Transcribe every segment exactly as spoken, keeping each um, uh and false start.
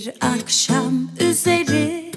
Bir akşam üzeri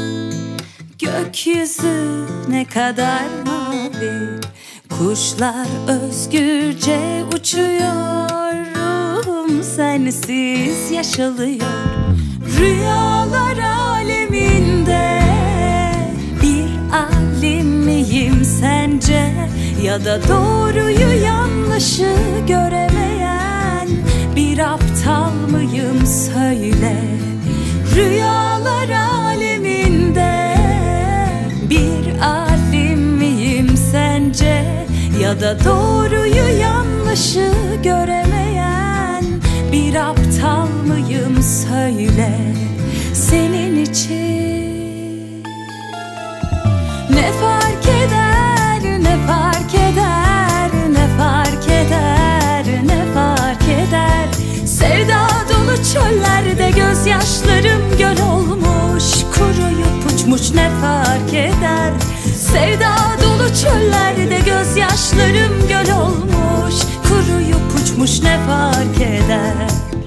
gökyüzü ne kadar mavi, kuşlar özgürce uçuyor, ruhum sensiz yaşalıyor. Rüyalar aleminde bir alim miyim sence, ya da doğruyu yanlışı göremeyen bir aptal mıyım söyle. Rüyalar aleminde bir alim miyim sence, ya da doğruyu yanlışı göremeyen bir aptal mıyım söyle. Senin için ne fark eder, ne fark eder, ne fark eder, ne fark eder. Sevda dolu çöllerde gözyaşlarım göl olmuş, kuruyup uçmuş, ne fark eder. Sevda dolu çöllerde gözyaşlarım göl olmuş, kuruyup uçmuş, ne fark eder.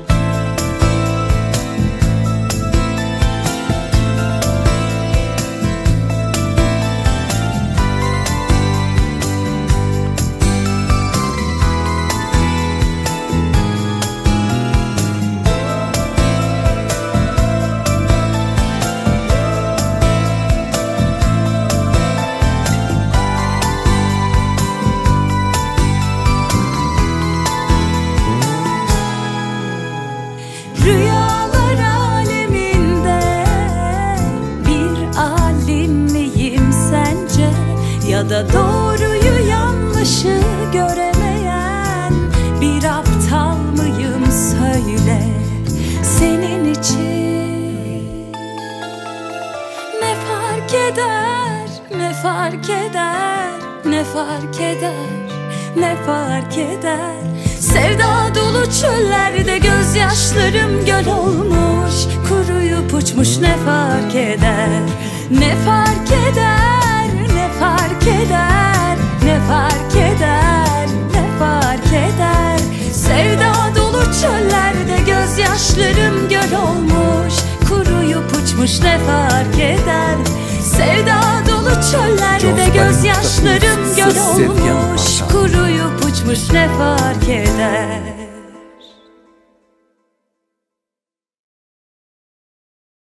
Rüyalar aleminde bir alim miyim sence, ya da doğruyu yanlışı göremeyen bir aptal mıyım söyle. Senin için ne fark eder, ne fark eder, ne fark eder, ne fark eder. Sevda dolu çöllerde gözyaşlarım göl olmuş, kuruyup uçmuş, ne fark eder. Ne fark eder, ne fark eder, ne fark eder, ne fark eder. Sevda dolu çöllerde gözyaşlarım göl olmuş, kuruyup uçmuş, ne fark eder. Sevda dolu çöllerde gözyaşlarım göl olmuş, kuruyup uçmuş, ne fark eder.